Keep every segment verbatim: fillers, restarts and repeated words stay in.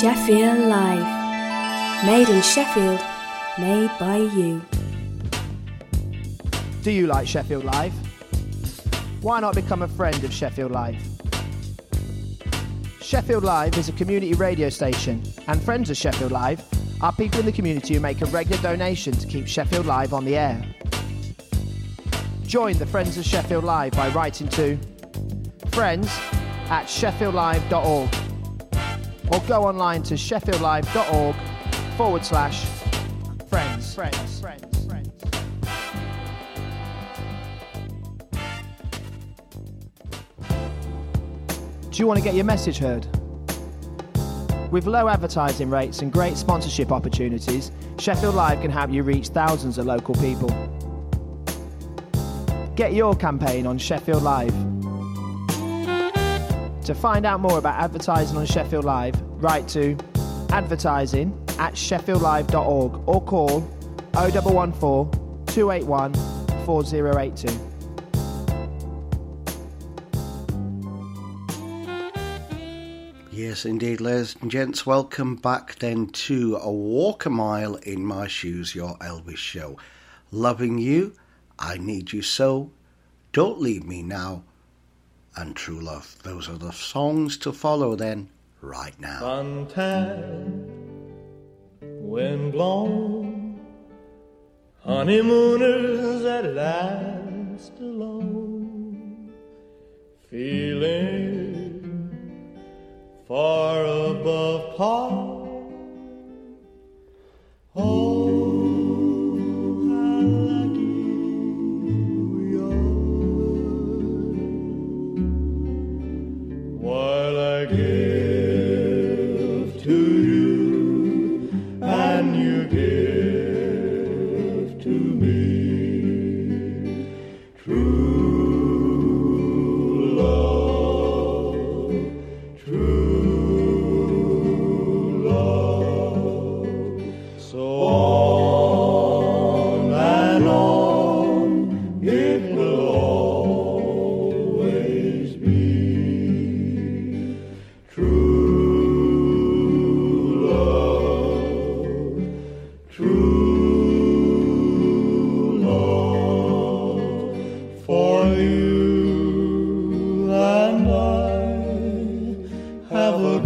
Sheffield Live. Made in Sheffield, made by you. Do you like Sheffield Live? Why not become a friend of Sheffield Live? Sheffield Live is a community radio station, and friends of Sheffield Live are people in the community who make a regular donation to keep Sheffield Live on the air. Join the Friends of Sheffield Live by writing to friends at sheffield live dot org or go online to sheffieldlive.org forward slash friends. Friends, friends, friends. Do you want to get your message heard? With low advertising rates and great sponsorship opportunities, Sheffield Live can help you reach thousands of local people. Get your campaign on Sheffield Live. To find out more about advertising on Sheffield Live, write to advertising at sheffield live dot org or call oh one one four, two eight one, four oh eight two. Yes, indeed, ladies and gents. Welcome back then to A Walk a Mile in My Shoes, your Elvis show. Loving you, I need you so, don't leave me now, and True Love. Those are the songs to follow then, right now. Suntan, wind blown, honeymooners at last alone, feeling far above par. Oh, how lucky we are. While I give to you and you give to me true love, true love. So on and on it will always be. True love, true love, for you and I have a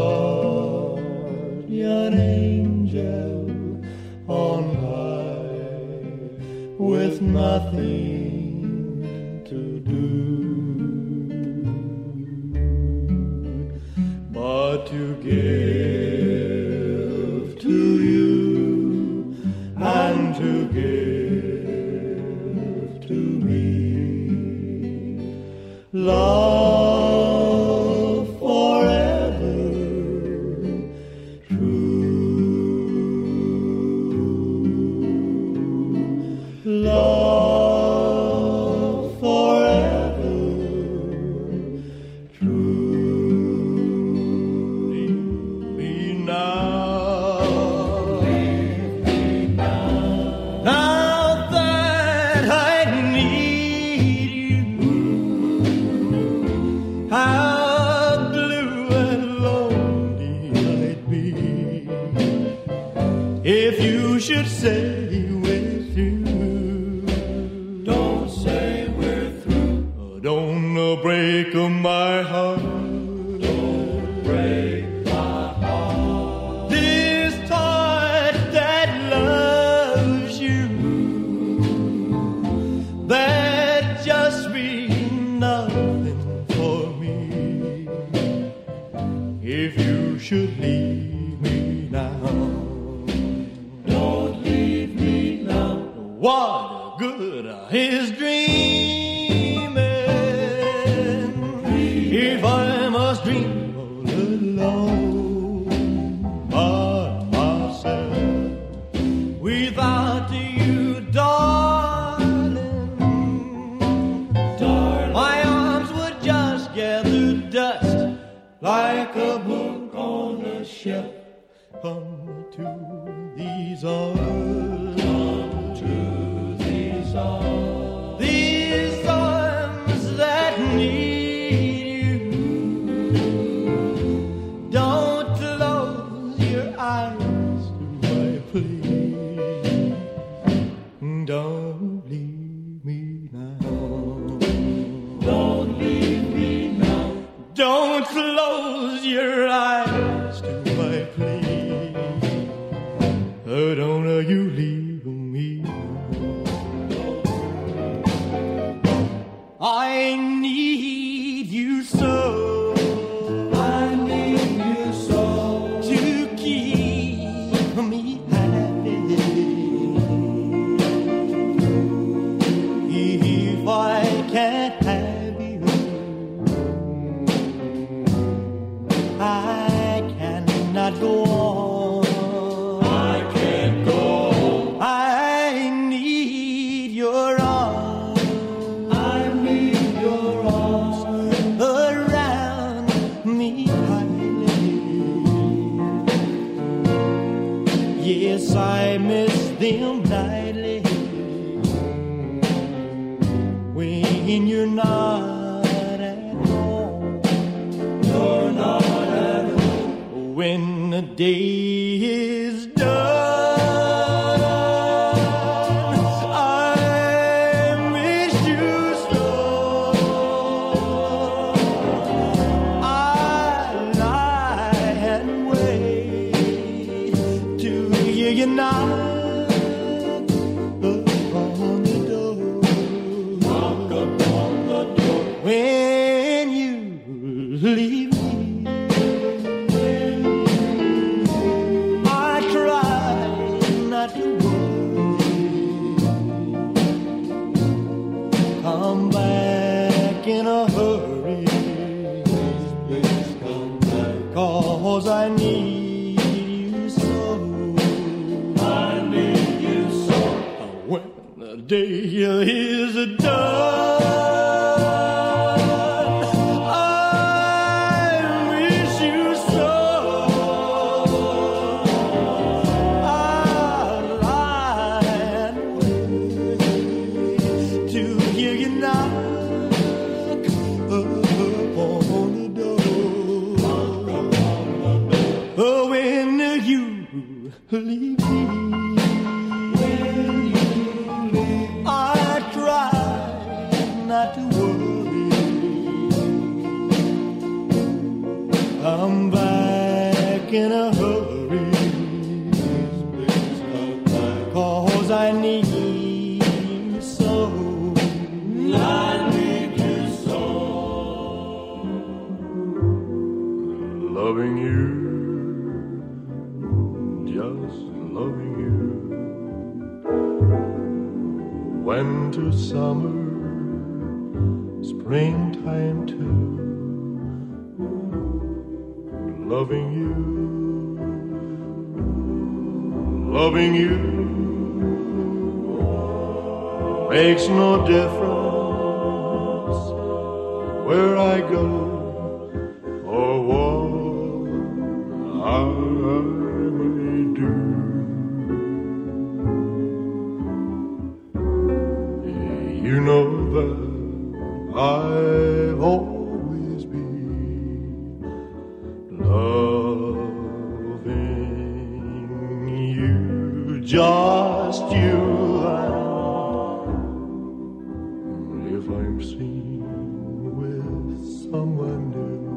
guardian angel on high with nothing to do but to give to you and to give to me love forever true, love forever true. Leave me now, leave me now, now that I need you. How blue and lonely I'd be if you should say we're through. Don't say we're through. Oh, don't uh, break my heart. Don't break my heart. This heart that loves you, that just means nothing for me. If you should leave me now, don't leave me now. What good is dreaming if I must dream all alone by myself without you, darling? Darling, my arms would just gather dust like a book on a shelf. Come to these arms, come to these arms, these arms that need you. Don't close close your eyes to my plea. Oh, don't you leave me. I need you so. I need you so to keep me happy. If I can't have you, I cannot go on. I can't go on. I need your arms. I need your arms around me tightly. Yes, I miss them nightly when you're not at home. You're not at home. When the day is done, I miss you so. I lie and wait to hear you knock upon the door. Knock upon the door. When you leave me, I try not to worry. Come back in a hurry. Please come back. 'Cause I need you so. I need you so. When the day is done, I miss you so. I lie and wait to hear you knock upon the door. Oh, when you leave me, when you leave, I try not to worry. Come back in a hurry. 'Cause I need you so. I need you so. Loving you, just loving you. Winter, summer, springtime too. Loving you, loving you makes no difference where I go or what I may do. You know that I've always been loving you, just you. And if I'm seen with someone new,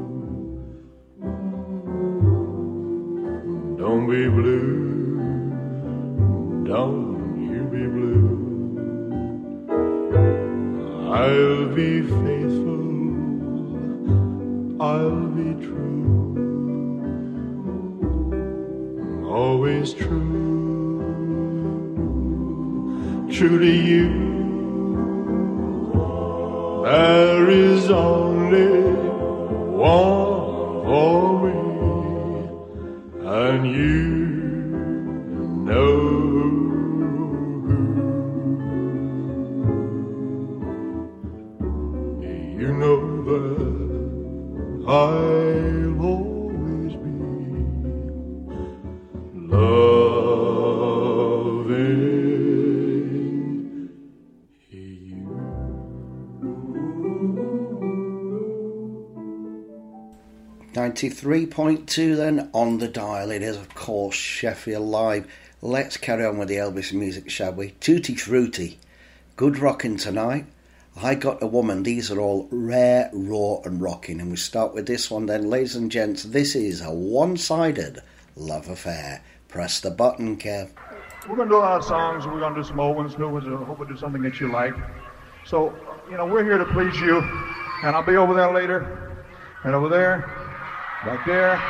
don't be blue, don't you be blue. I'll be faithful, I'll be true, always true, true to you. There is only one for me, and you know. You know that I'll always be loving you. ninety-three point two then on the dial. It is, of course, Sheffield Live. Let's carry on with the Elvis music, shall we? Tutti Frutti, good rocking tonight. I Got a Woman. These are all rare, raw and rocking. And we start with this one then. Ladies and gents, this is a one-sided love affair. Press the button, Kev. We're going to do a lot of songs. We're going to do some old ones, new ones. I hope we do something that you like. So, you know, we're here to please you. And I'll be over there later. And over there. Back there.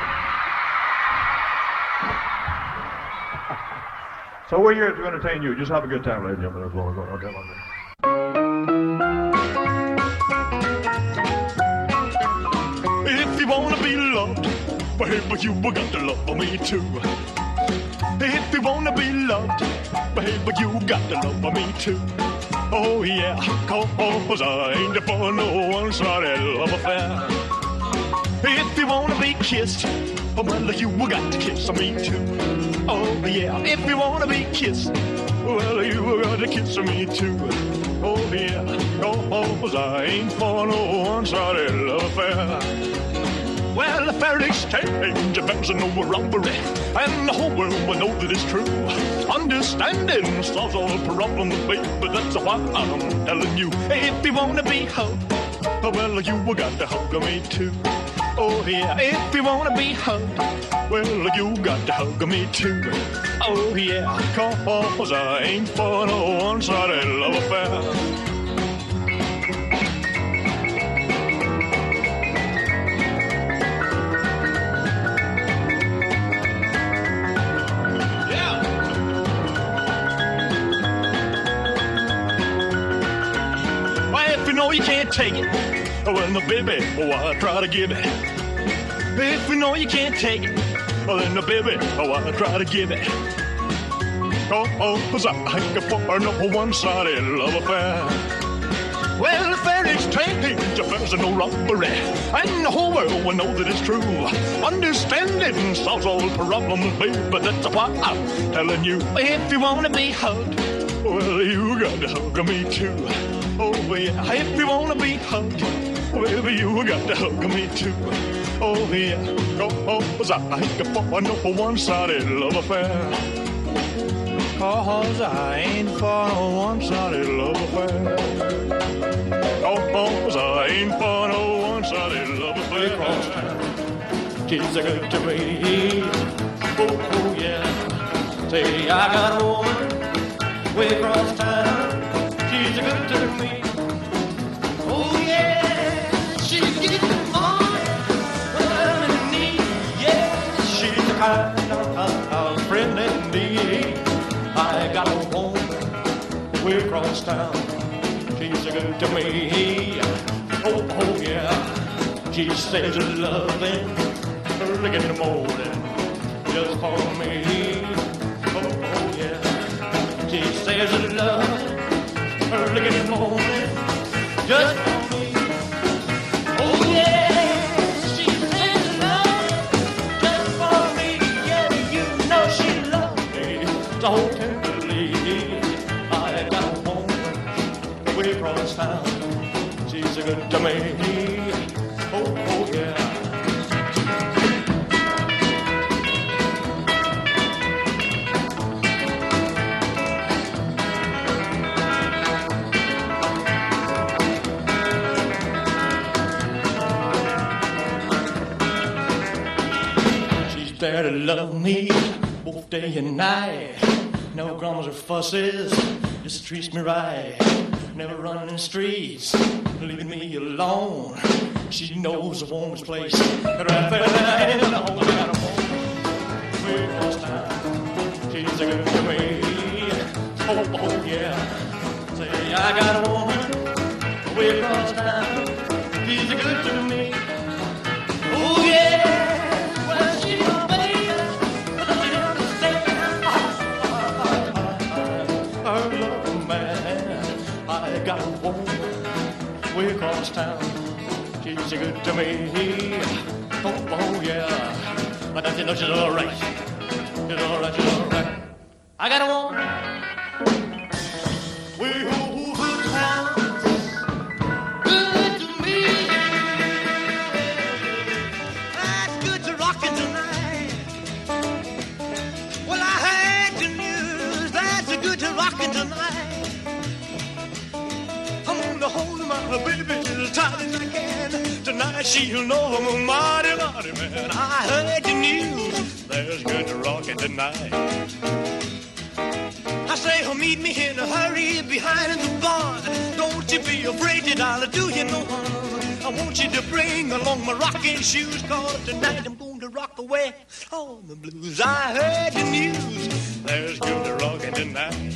So we're here to entertain you. Just have a good time, ladies and gentlemen. Okay, okay. If you wanna be loved, baby, you got to love me too. If you wanna be loved, baby, you got to love me too. Oh yeah, cause I ain't for no one-sided love affair. If you wanna be kissed, well, you got to kiss me too. Oh yeah, if you wanna be kissed, well, you got to kiss me too. Oh yeah, cause I ain't for no one-sided love affair. Well, a fair exchange, there's no robbery, and the whole world will know that it's true. Understanding solves all problems, baby, that's why I'm telling you. If you wanna be hugged, well, you got to hug me too. Oh yeah, if you wanna be hugged, well, you got to hug me too. Oh yeah, cause I ain't for no one-sided love affair. know you can't take it, well, no, baby, oh, I try to give it. If you know you can't take it, well, then, no, baby, oh, I try to give it. Oh, oh, cause I ain't for no one-sided love affair. Well, if there is taking, there's no robbery, and the whole world will know that it's true. Understanding solves all problems, baby, that's why I'm telling you. If you wanna be hugged, well, you got to hug me too. Oh, yeah, if you wanna be hugged, well, you got to hug me too. Oh, yeah, oh, cause I ain't for no one-sided love affair. Cause I ain't for no one-sided love affair. Oh, cause I ain't for no one-sided love affair. She's a good to me. Oh, oh, yeah. Say, I got a woman way across town. She's a good to me. Oh, yeah. She's getting on well in need. Yeah, she's the kind of, of friend indeed. I got a woman way across town. She's a good to me. Oh, oh, yeah. She says loving early in the morning just for me. Oh, oh, yeah. She says loving early in the morning just for me. Oh, yeah. She says loving just for me. Yeah, you know she loves me so tenderly. I got a woman way across town. She's a good to me. Oh, oh, yeah. She's there to love me both day and night. No grumbles or fusses, just treats me right. Never running in the streets, leaving me alone. She knows a woman's place right there in the home. I got a woman way across town. She's a good to me. Oh, oh, yeah. Say, I got a woman way across town. She's a good to me. Oh, yeah. Well, she's a baby, but I understand. I love a man. I got a woman way across town. She's good to me. Oh, oh, yeah. But I know she's all right. She's all right, she's all right. I got a woman way over town. Good to me. That's good to rockin' tonight. Well, I heard the news. That's good to rockin' tonight. I'm gonna hold my baby as tight as I can. Tonight she'll know I'm a mighty, mighty man. I heard the news, there's good rockin' tonight. I say, oh, meet me in a hurry behind the bar. Don't you be afraid that I'll do you no harm. I want you to bring along my rocking shoes, cause tonight I'm going to rock away all the blues. I heard the news, there's good rockin' tonight.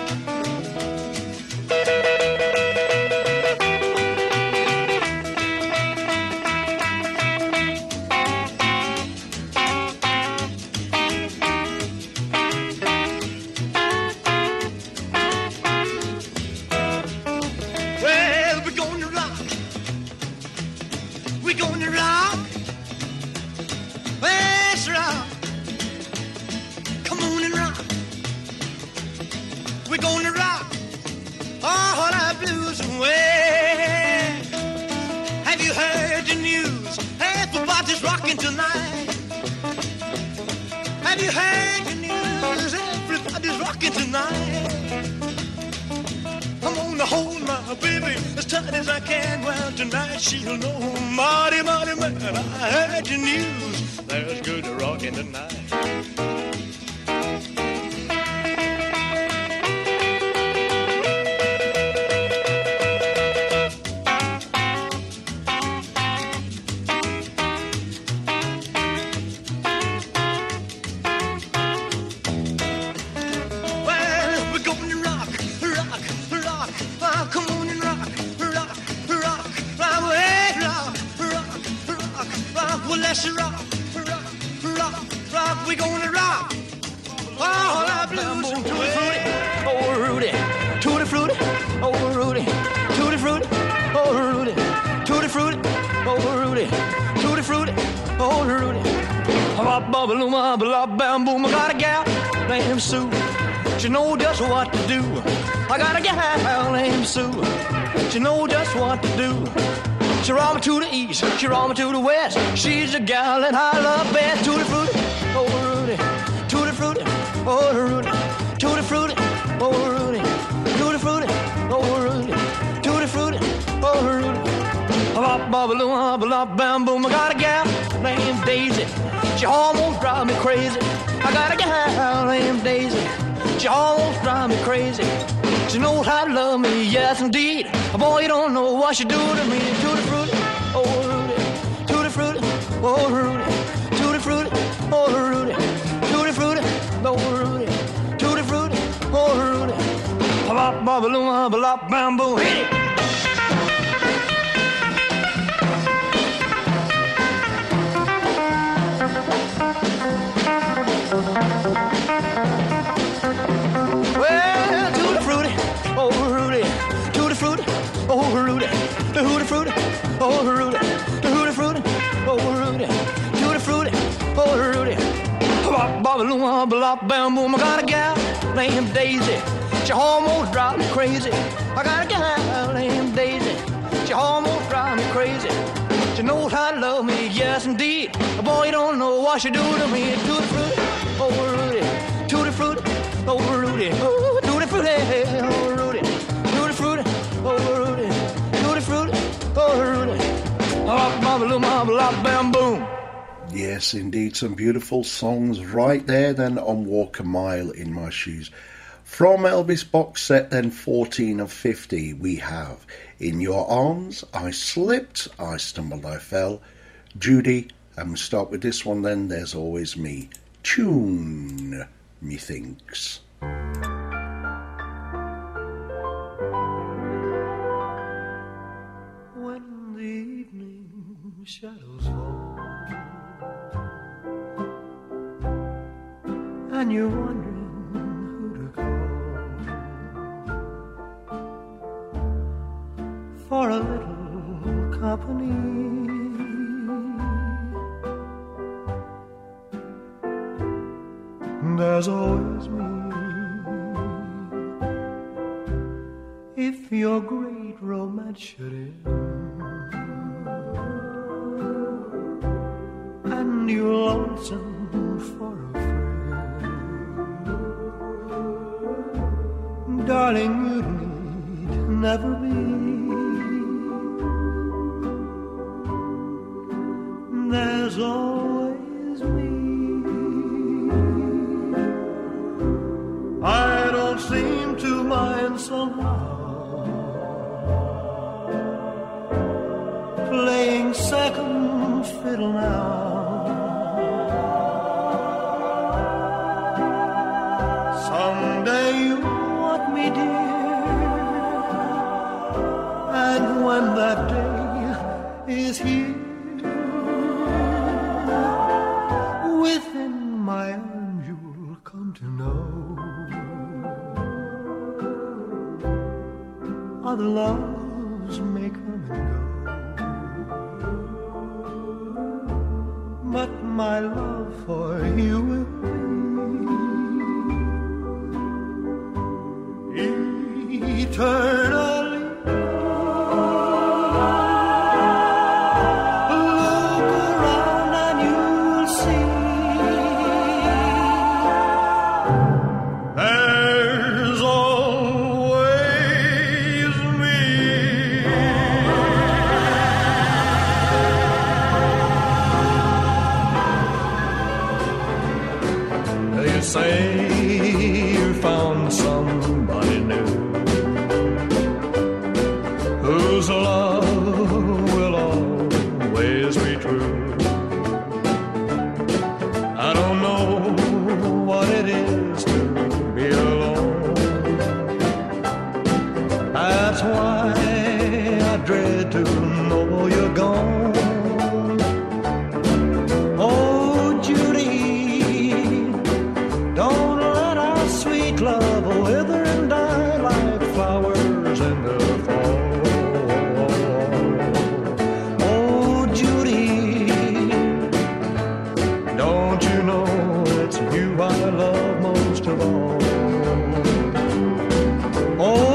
Tonight, have you heard the news? Everybody's rocking tonight. I'm gonna hold my baby as tight as I can. Well, tonight she'll know, mighty, mighty man. I heard the news, there's good rocking tonight. Boom, I got a gal named Sue. She know just what to do. I got a gal named Sue. She know just what to do. She roll me to the east, she roll me to the west. She's a gal that I love best. Tutti frutti, oh Rudy. Tutti frutti, oh Rudy. Tutti frutti, oh Rudy. Tutti frutti, oh Rudy. Tutti frutti, oh Rudy. Bop, bop, bop, bop, bam, boom. I got a gal named Daisy. She almost drives me crazy. I got a gal named Daisy. She almost drives me crazy. She knows how to love me, yes indeed. Boy, you don't know what she do to me. Tutti frutti, oh Rudy. Tutti frutti, oh Rudy. Tutti frutti, oh Rudy. Tutti frutti, oh Rudy. Tutti frutti, oh Rudy. Bop, bop, bop, bop, bam, boom. Hit it. Well, tutti frutti, oh Rudy, tutti frutti, oh Rudy, tutti frutti, oh Rudy, tutti frutti, oh Rudy, tutti frutti, oh Rudy. Bop, bop, bop, bop, bam, boom. I got a gal named Daisy. She almost drives me crazy. I got a gal named Daisy. She almost drives me crazy. She knows how to love me, yes indeed. Boy, you don't know what she do to me. Tutti frutti, oh Rudy, tutti frutti, oh Rudy, oh tutti frutti, oh Rudy, tutti frutti, oh Rudy, tutti frutti, oh Rudy. Oh, mama, mama, mama, bam, boom. Yes, indeed, some beautiful songs right there then on Walk a Mile in My Shoes. From Elvis box set then fourteen of fifty, we have In Your Arms, I Slipped, I Stumbled, I Fell, Judy, and we start with this one then, There's Always Me, Tune, methinks. When the evening shadows fall and you're wondering for a little company, there's always me. If your great romance should end and you're lonesome for a friend, darling, you need never be there's always me. I don't seem to mind somehow playing second fiddle now. Someday you want me, dear, and when that day is here, within my arms you'll come to know other loves may come and go, but my love for you will be eternally. Look around and you'll see there's always me. You say you found somebody new whose love will always be true. I don't know what it is to be alone. That's why I dread to know you're gone. Oh, Judy, don't let our sweet love wither and die like flowers in the fall. Oh, Judy, don't you know it's you I love most of all? Oh,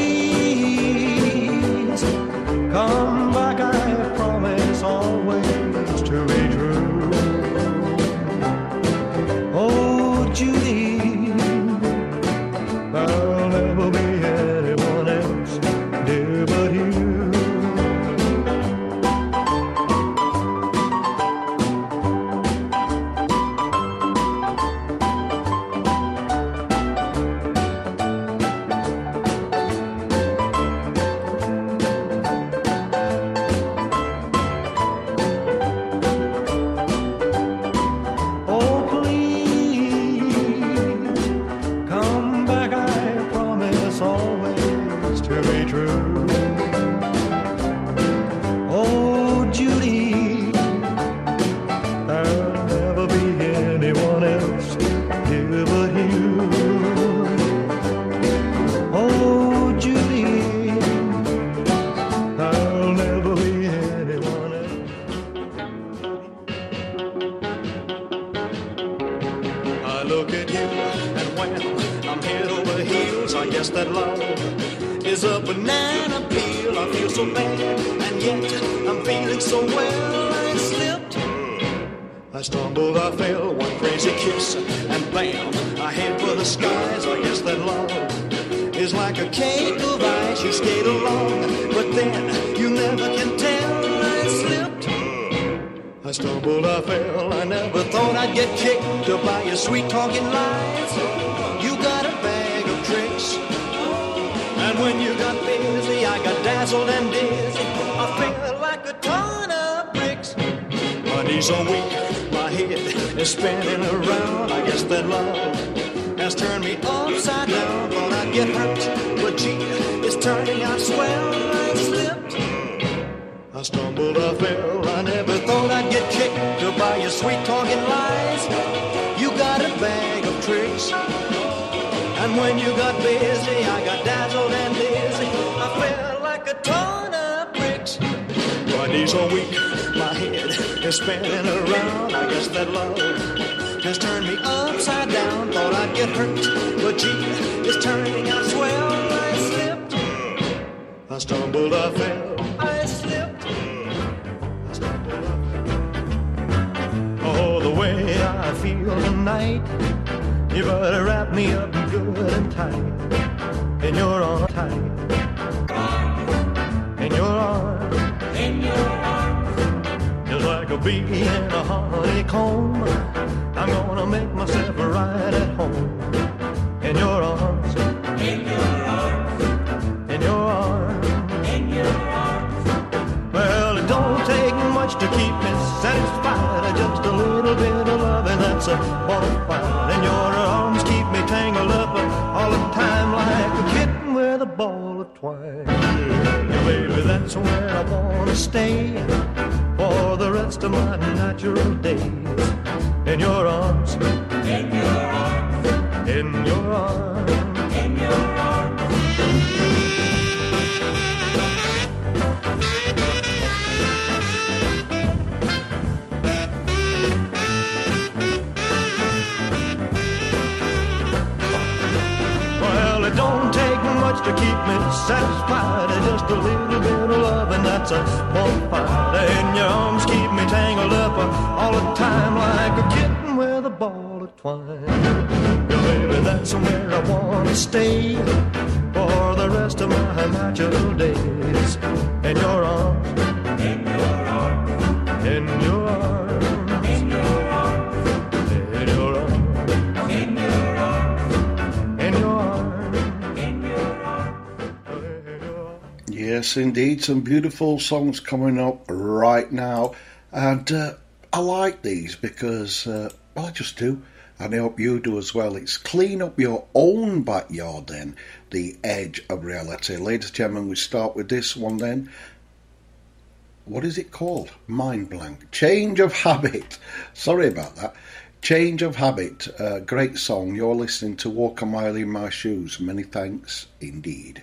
please come back, I promise always to be true. Oh, Judy, there'll never be anyone else, dear, but you. Oh, please come back, I promise always to be true. Oh, Judy, there'll never be anyone else, dear, but you. Oh, Judy, there'll never be anyone else. I look at you, and when I'm head over heels, I guess that love is a banana peel. I feel so bad, and yet I'm feeling so well. I slipped, I stumbled, I fell, one crazy kiss, and bam, I head for the skies. I guess that love is like a cake of ice. You skate along, but then you never can tell. I slipped, I stumbled, I fell, I never thought I'd get kicked by your sweet talking lies. You got a bag of tricks, and when you got busy, I got dazzled and dizzy. I felt like a ton of bricks. My knees are weak, my head is spinning around. I guess that love has turned me upside down. Thought I'd get hurt, but gee, it's turning out swell. I slipped, I stumbled, I fell, I never thought I'd get kicked by your sweet talking lies. You got a bag of tricks, and when you got busy, I got dazzled and dizzy. I felt like a ton of bricks. My knees are weak, my head is spinning around. I guess that love has turned me upside down. Thought I'd get hurt, but gee, it's turning out swell. I slipped, I stumbled, I fell, I slipped, I stumbled, I fell. Oh, the way I feel tonight, you better wrap me up good and tight in your arms, tight in your arms, in your arms, just like a a bee in a honeycomb. I'm gonna make myself right at home. In your arms, in your arms, in your arms, in your arms. Well, it don't take much to keep me satisfied. Just a little bit of love and that's a bonafide. In your arms keep me tangled up all the time like a kitten with a ball of twine. Yeah, baby, that's where I wanna stay for the rest of my natural days. In your arms, in your arms, in your arms, in your arms. Well, it don't take much to keep me satisfied. Just a little bit of love and that's a bonfire. In your arms keep me tangled up all the time like a kitten with a ball of twine. Yeah, baby, that's where I wanna stay for the rest of my natural days. In your arms, in your arms, in your arms, in your arms, in your arms, in your arms, in your arms, in your arms. Yes, indeed, some beautiful songs coming up right now, and uh, I like these because, uh, well, I just do, and I hope you do as well. It's clean up your own backyard then, the edge of reality. Ladies and gentlemen, we start with this one then. What is it called? Mind blank. Change of Habit. Sorry about that. Change of Habit. Uh, great song. You're listening to Walk a Mile in My Shoes. Many thanks indeed.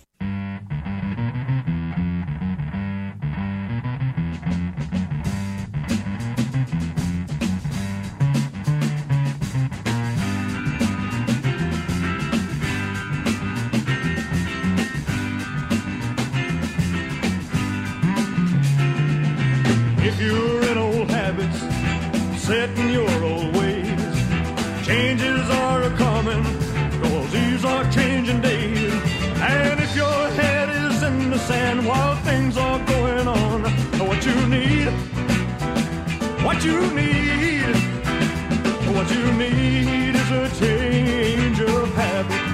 If you're in old habits, set in your old ways, changes are a-coming, cause these are changing days. And if your head is in the sand while things are going on, what you need, what you need, what you need is a change of habit.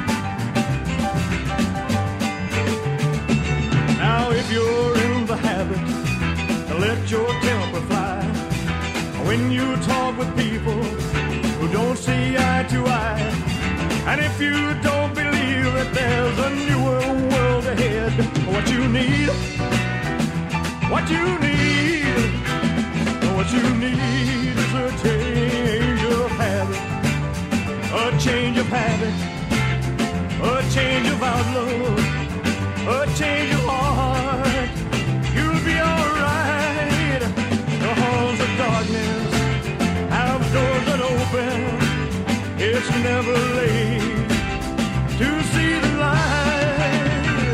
Now if you're in the habit, let your temper fly when you talk with people who don't see eye to eye. And if you don't believe that there's a newer world ahead, what you need, what you need, what you need is a change of habit, a change of habit, a change of outlook, a change of heart. You'll be alright. The halls of darkness have doors that open. It's never late to see the light.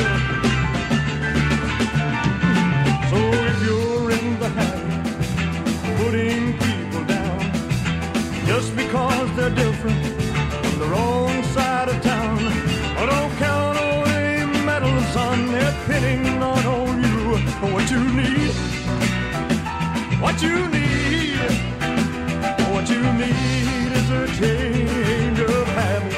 So if you're in the habit of putting people down just because they're different from the wrong side of town, oh, don't count on any medal, son. They're pinning on on you. What you need, what you need, what you need is a change of habit.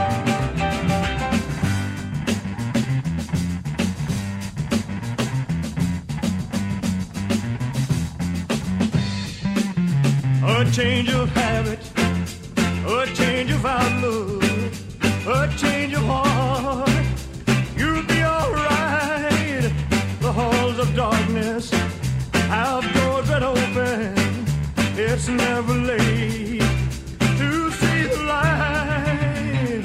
A change of habit, a change of outlook, a change of heart. You'll be alright. The halls of darkness have doors that open. It's never late to see the light.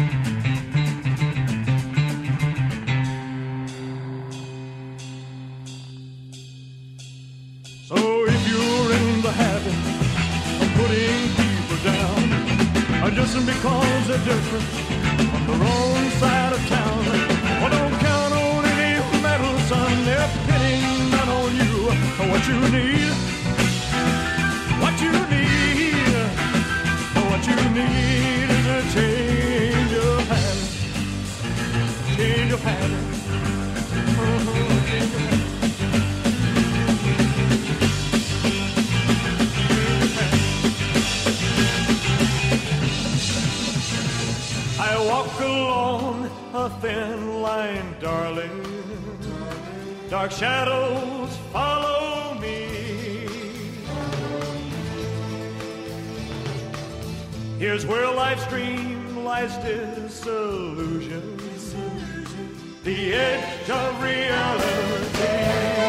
So if you're in the habit of putting people down, or just because they're different from the wrong side of town, well, don't count on any medal, son. They're pinning down on you. What you need, what you need, what you need is a change of habit, change of habit, uh-huh, change of habit. walk along a thin line, darling. Dark shadows follow me. Here's where life's dream lies disillusion, the edge of reality.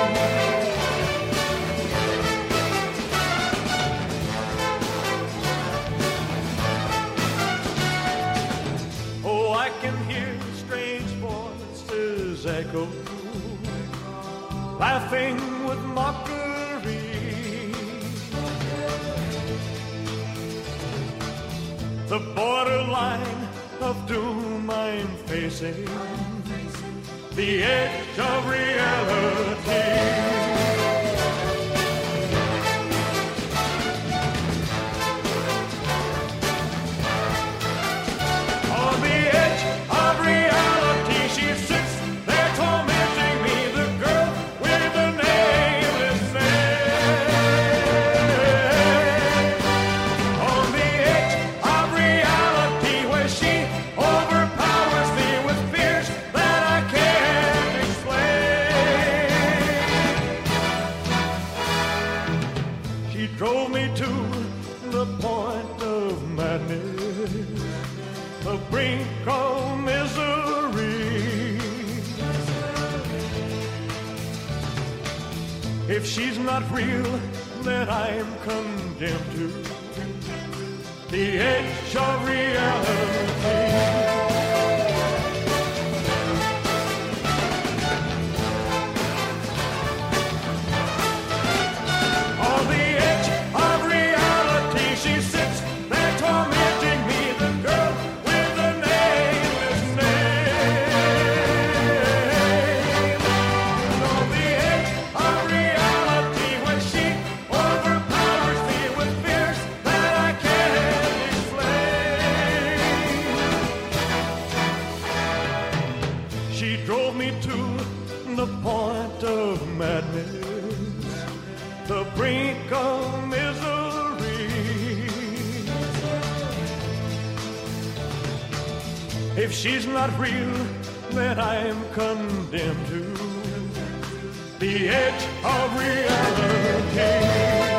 Oh, I can hear strange voices echo, laughing with mockery. The borderline of doom I'm facing, the edge of reality. If she's not real, then I'm condemned to the edge of reality. If she's not real, then I'm condemned to the edge of reality.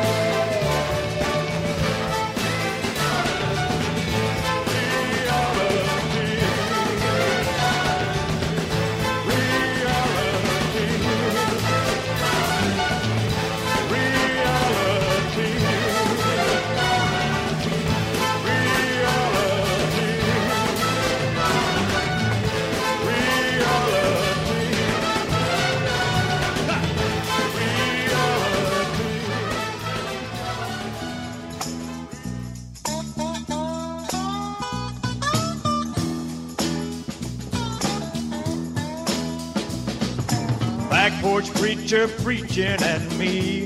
Back porch preacher preaching at me,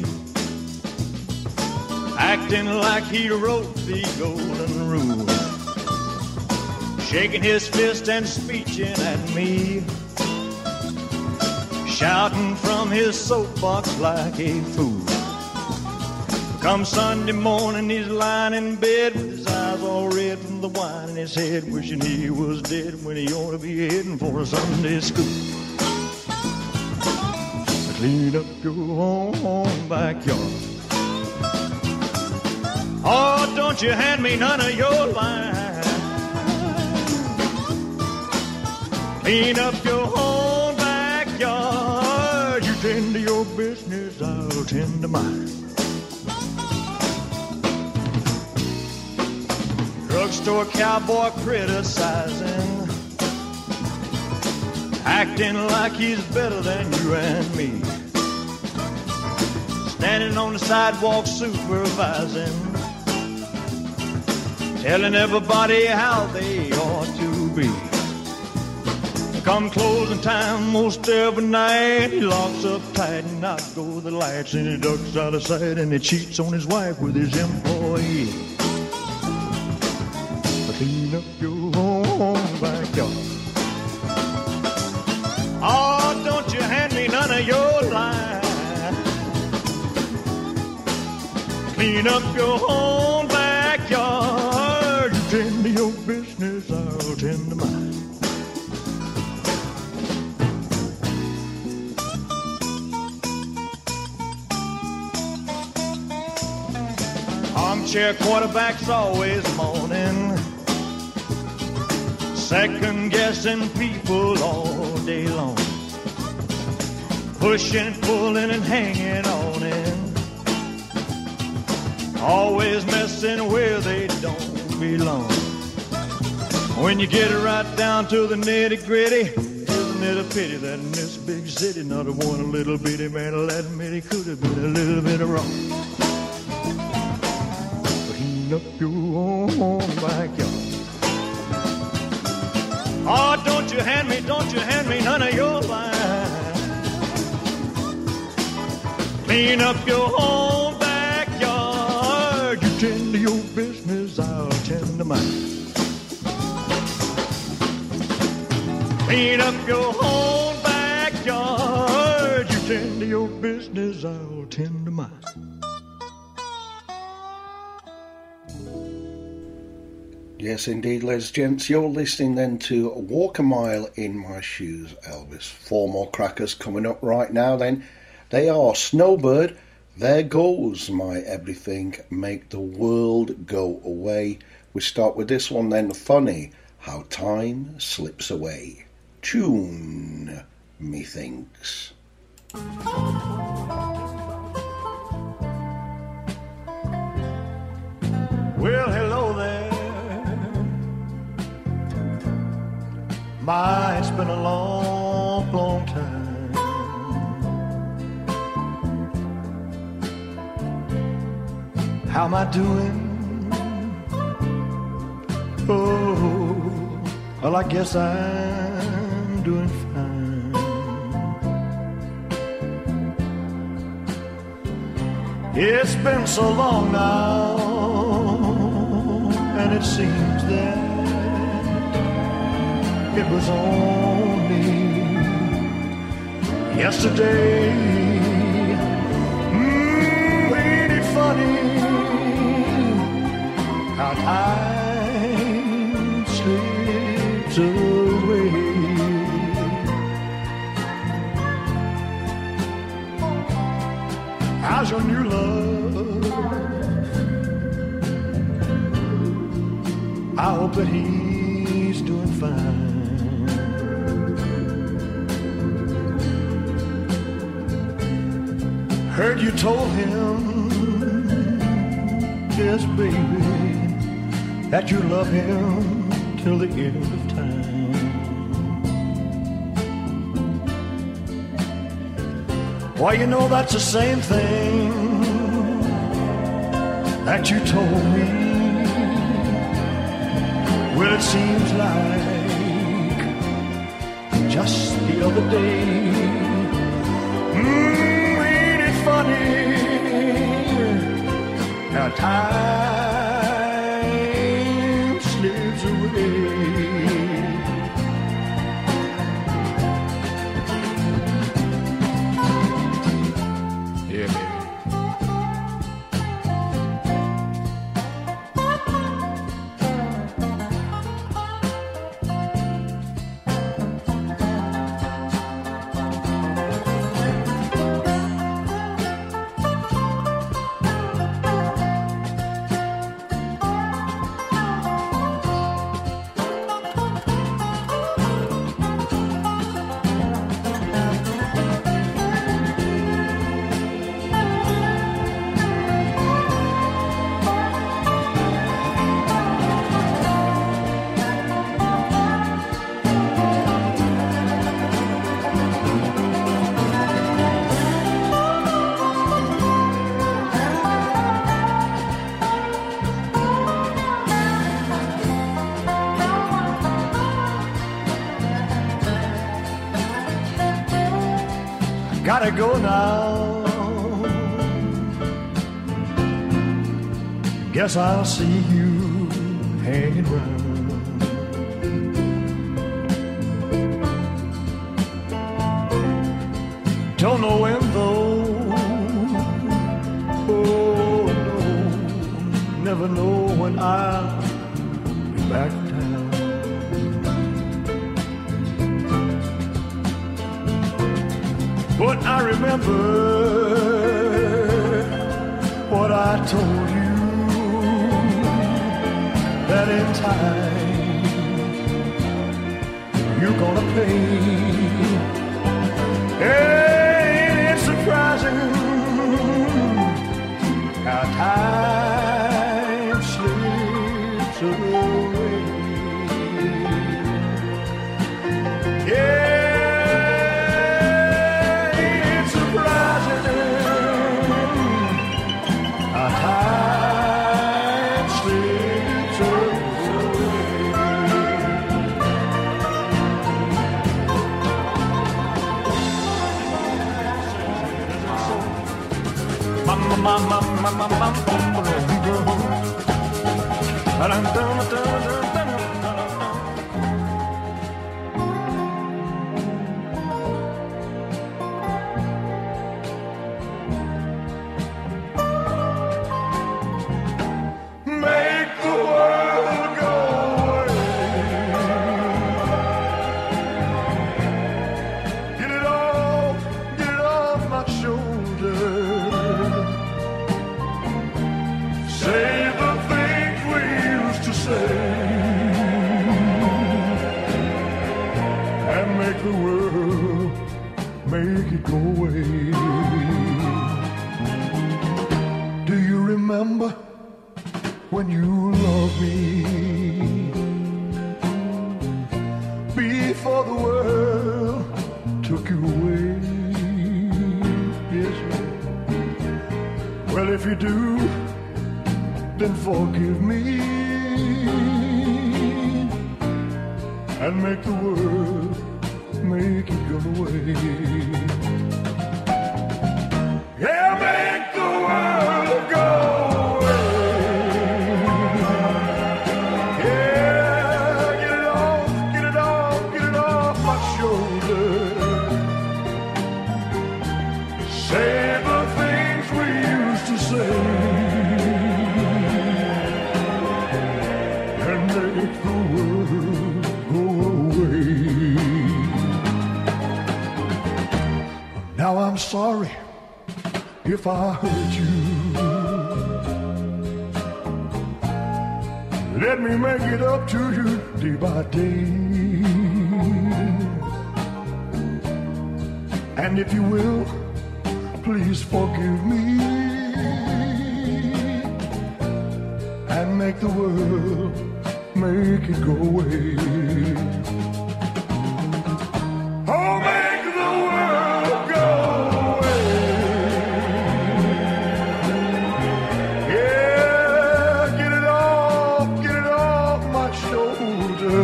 acting like he wrote the golden rule, shaking his fist and speeching at me, shouting from his soapbox like a fool. Come Sunday morning, he's lying in bed with his eyes all red from the wine in his head, wishing he was dead when he ought to be heading for a Sunday school. Clean up your own backyard. Oh, don't you hand me none of your line. Clean up your own backyard. You tend to your business, I'll tend to mine. Drugstore cowboy criticizing, acting like he's better than you and me, standing on the sidewalk supervising, telling everybody how they ought to be. Come closing time most every night, he locks up tight and out go the lights, and he ducks out of sight and he cheats on his wife with his employee. But clean up your own backyard. Oh, don't you hand me none of your line. Clean up your own backyard. You tend to your business, I'll tend to mine. Armchair quarterback's always moaning, second guessing people all day long, pushing, pulling, and hanging on in, always messing where they don't belong. When you get it right down to the nitty gritty, isn't it a pity that in this big city not a one a little bitty man will admit he could have been a little bit wrong. Clean up your own backyard. Oh, don't you hand me, don't you hand me none of your lies. Clean up your own backyard. You tend to your business, I'll tend to mine. Clean up your own backyard. You tend to your business, I'll tend to mine. Yes, indeed, ladies and gents. You're listening then to Walk a Mile in My Shoes, Elvis. Four more crackers coming up right now then. They are Snowbird, There Goes My Everything, Make the World Go Away. We start with this one then, Funny, How Time Slips Away. Tune, methinks. Well, hello there. My, it's been a long, long time. How am I doing? Oh, well, I guess I'm doing fine. It's been so long now, and it seems that it was only yesterday. Mm, ain't it funny how time slips away? How's your new love? I hope that he's doing fine. Heard you told him, yes, baby, that you love him till the end of time. Why, you know that's the same thing that you told me. Well, it seems like just the other day. Mm, ain't it funny how time slips away? Yeah, baby. Gotta go now. Guess I'll see you hanging round. Don't know when though. Oh no, never know when I'll be back in town. But I remember what I told you in time you're gonna pay. Ain't it surprising how time slips away? Yeah, ain't it surprising how time slips away? Mama, mama, mama, mama, make the world go away. Get it off, get it off my shoulder. Say the things we used to say, and make the world, make it go away. Do you remember when you loved me before the world took you away? Yes, sir. Well, if you do, then forgive me and make the world, make it go away. Yeah, make the world go away. Yeah, get it off, get it off, get it off my shoulder. Say the things we used to say, make the world go away. Now I'm sorry if I hurt you. Let me make it up to you day by day. And if you will, please forgive me and make the world, make it go away. Oh, make the world go away. Yeah, get it off, get it off my shoulder.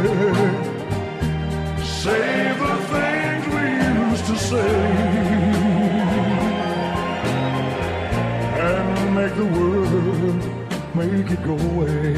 Say the things we used to say, and make the world, make it go away.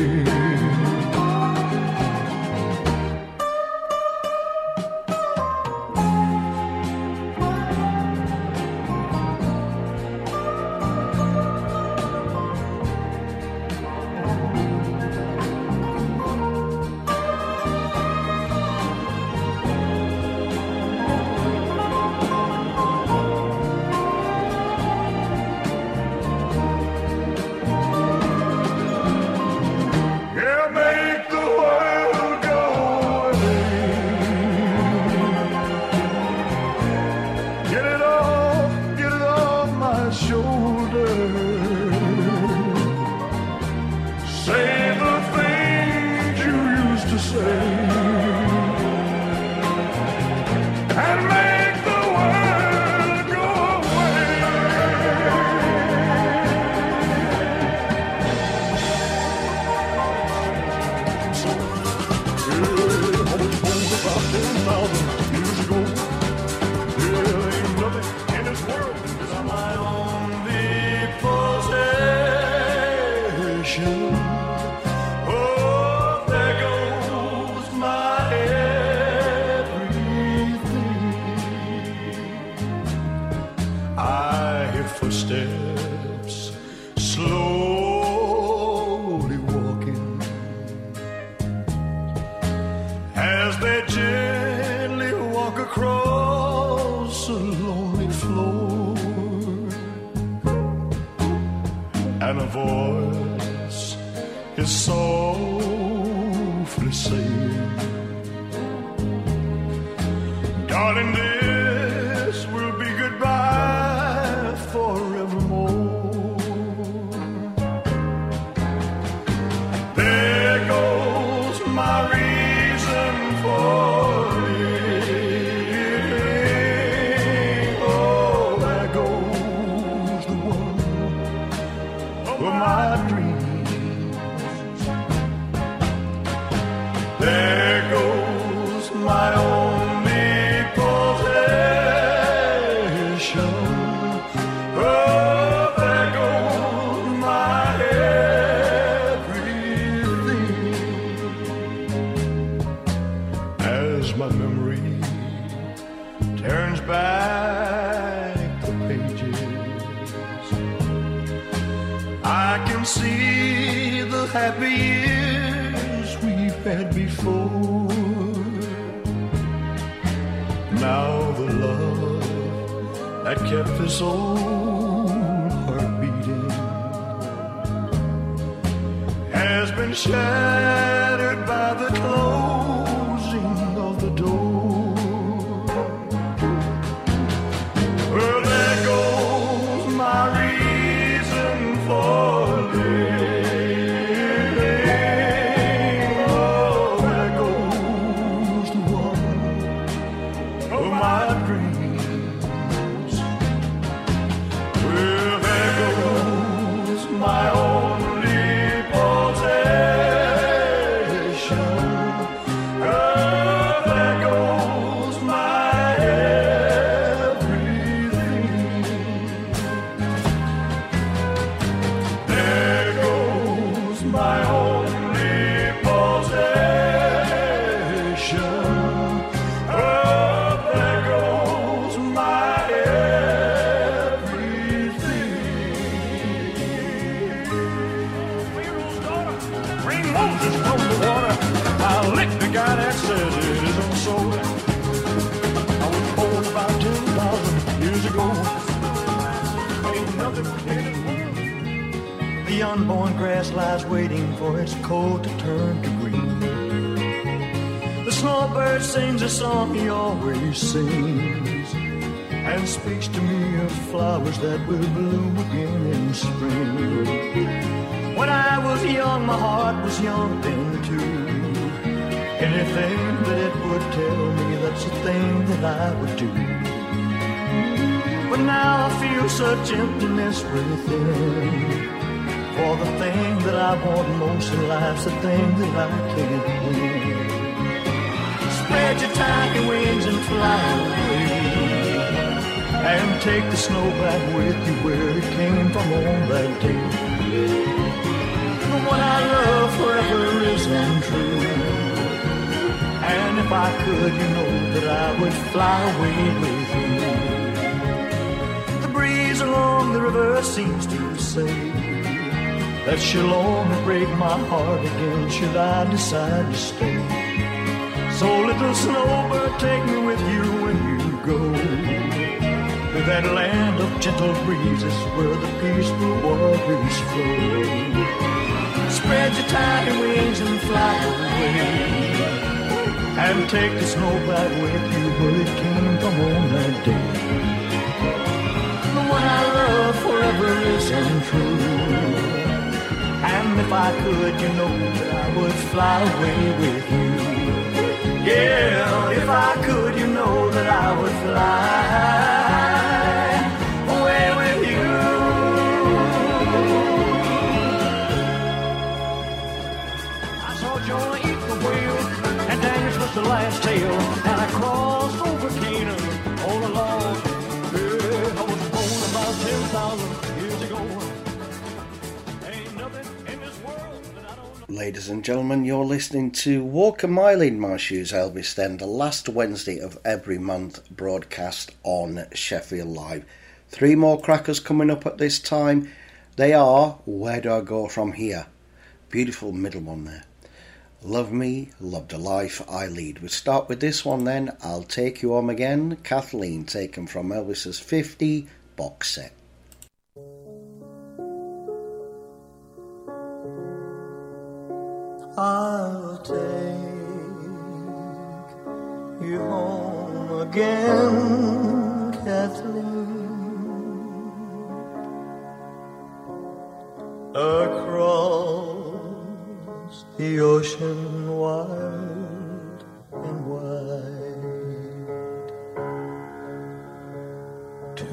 and a voice is so softly saying, darling, this will be goodbye forevermore. There goes my reason for living. Oh, there goes the one of my dreams. There goes my only possession. Oh, there goes my everything. As my memory turns back the pages, I can see the happy years we've had before. Now the love that kept this old heart beating has been shattered by the closing of the door. Well, there goes my reason for living. Oh, there goes the one of my dreams. Well, there goes my only possession. Oh, there goes my everything. There goes my only possession. Oh, there goes my everything. Pharaoh's daughter, bring Moses from the water. I'll lick the guy that says it isn't so. I was born about ten thousand years ago. Ain't nothing in this world. The unborn grass lies waiting for its coat to turn to green. The snowbird sings a song he always sings, and speaks to me of flowers that will bloom again in spring. When I was young, my heart was young then too. Anything that it would tell me, that's the thing that I would do. But now I feel such emptiness within, for the thing that I want most in life's the thing that I can't win. Spread your tiny wings and fly away, and take the snow back with you where it came from on that day. The one I love forever is untrue, and if I could, you know that I would fly away with you. The breeze along the river seems to say that she'll only break my heart again should I decide to stay. So little snowbird, take me with you when you go to that land of gentle breezes where the peaceful waters flow. Spread your tiny wings and fly away, and take the snow back with you where it came from on that day. The one I love forever is untrue, and if I could, you know that I would fly away with you. Yeah, if I could, you know that I would fly away with you. I saw Jonah eat the whale, and Daniel was the last tale, and I crossed over Canaan all along. Yeah, I was born about ten thousand years ago. Ain't nothing in this world that I don't know. Ladies and gentlemen, you're listening to Walk a Mile in My Shoes, Elvis Then, the last Wednesday of every month broadcast on Sheffield Live. Three more crackers coming up at this time. They are Where Do I Go From Here? Beautiful middle one there. Love Me, Love the Life I Lead. We'll start with this one then. I'll Take You Home Again, Kathleen, taken from Elvis's fifty box set. I'll take you home again, Kathleen, across the ocean wide and wide, to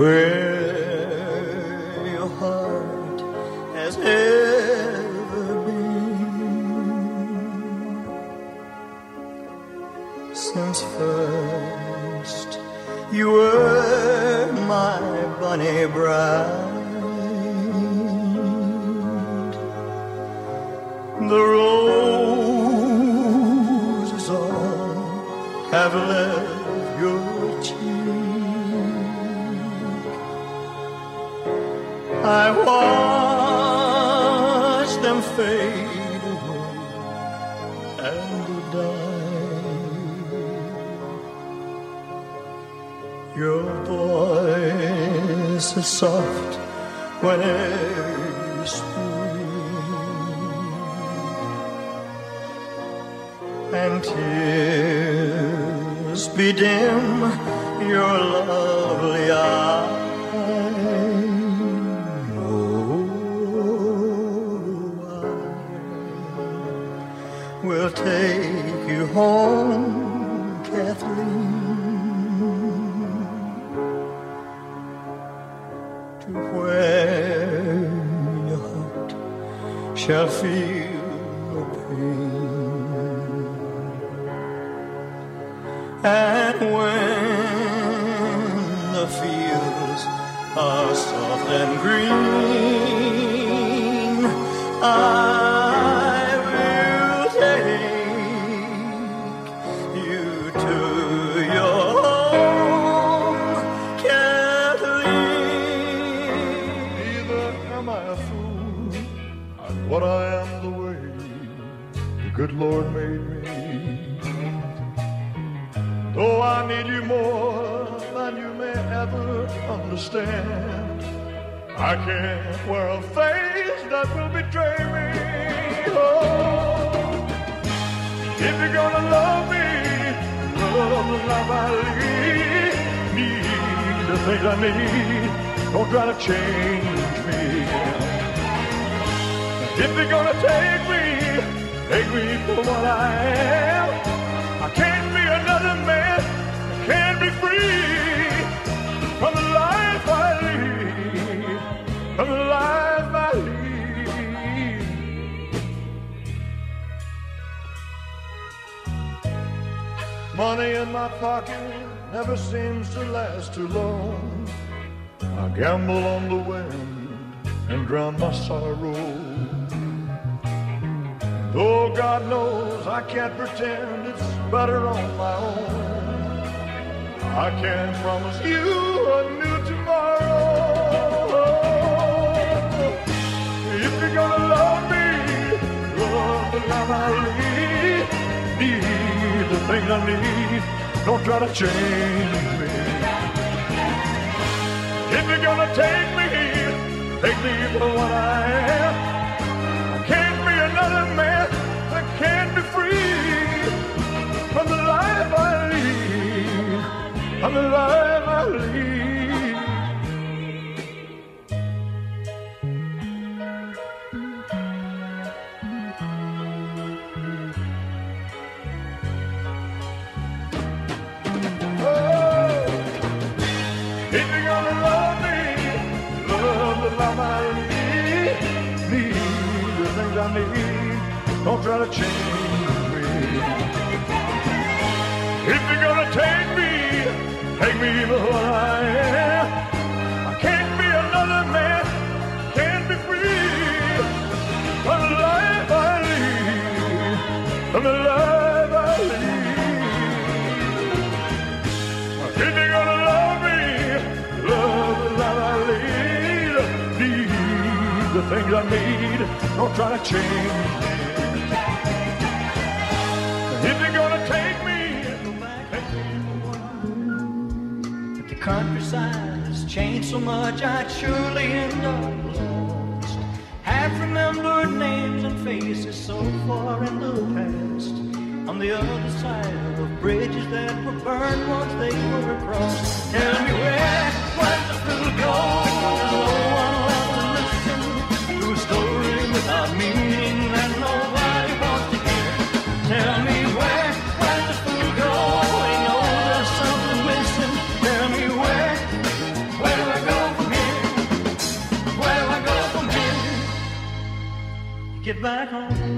where your heart has ever been, since first you were my bunny bride. The roses all have left your cheek. I watched them fade away and die. Your voice is soft whenever you speak, and tears bedim your lovely eyes. Oh, I will take you home, Kathleen, to where your heart shall feel no pain. And when the fields are soft and green, I will take you to your home, Kathleen. Neither am I a fool, I'm what I am the way the good Lord made me. Though I need you more than you may ever understand, I can't wear a face that will betray me. Oh, if you're gonna love me, love the life I lead, need the things I need, don't try to change me. If you're gonna take me, take me for what I am. I can't be another man, I can't be free from the life I lead, from the life I lead. Money in my pocket never seems to last too long. I gamble on the wind and drown my sorrow. Though God knows I can't pretend it's better on my own, I can promise you a new tomorrow. If you're gonna love me, love the life I lead, need the things I need, don't try to change me. If you're gonna take me, take me for what I am. I can't be another man, I can't be free from the life I lead, from the life I lead. Oh, if you're gonna love me, love the life I lead, need the things I need, don't try to change me. If you're gonna take me, take me for what I am. I can't be another man, can't be free from the life I lead, from the life I lead. If you're gonna love me, love the life I lead, need the things I need, don't try to change me. If you're gonna take me, take me for what I am. If the countryside has changed so much, I'd surely end up lost. Half can't remember names and faces so far in the past. On the other side of bridges that were burned once they were crossed. Tell me where, where's the fool go? There's no one left to listen to a story without meaning that nobody wants to hear. Tell me where, where's the fool go? He knows there's something missing. Tell me where, where do I go from here? Where do I go from here? Get back home.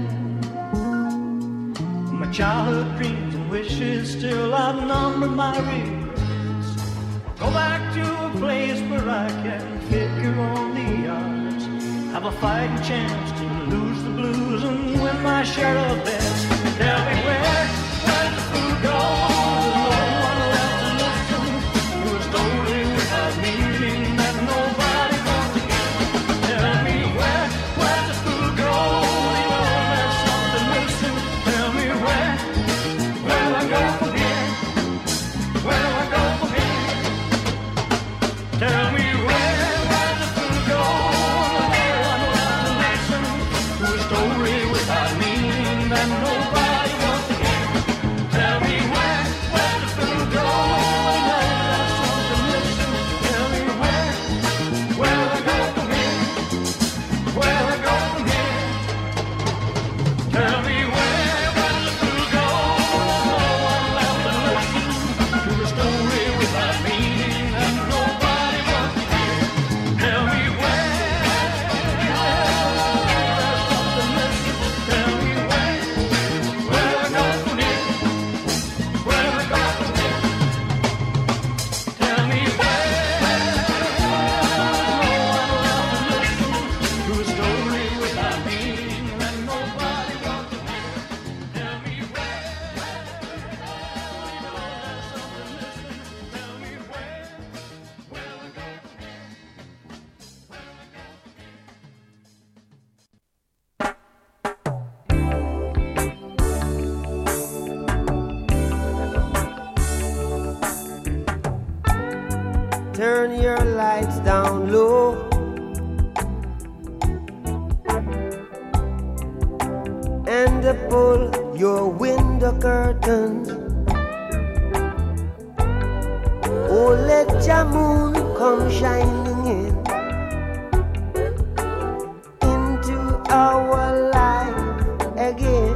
My childhood dreams and wishes still outnumber my regrets. Go back to a place where I can figure on the odds. Have a fighting chance to lose the blues and win my share of bets. Tell me where, where's the fool go? There's no one left to listen to a story without meaning that nobody wants to hear. Tell me where, where's the fool go? You know there's something missing. Tell me where, where do I go from here? Where do I go from here? Tell me where, where's the fool go? There's no one left to listen to a story without meaning that nobody wants to hear. Tell me where, where's the fool go? You know there's something missing. Tell me where, where do I go from here? Where do I go from here? Tell me where, where's the fool go? There's no one left to listen to a story without meaning that nobody wants to hear. Tell me where, there's something missing. Tell me where, where do I go from here? Where do I go from here? Tell me where, there's no one left to listen to a story without meaning that nobody wants to hear. Tell me where, there's something missing. Tell me where, where do I go from here? Where do I go from here? Turn your lights down low and pull your window curtains. Oh, let your moon come shining in into our life again.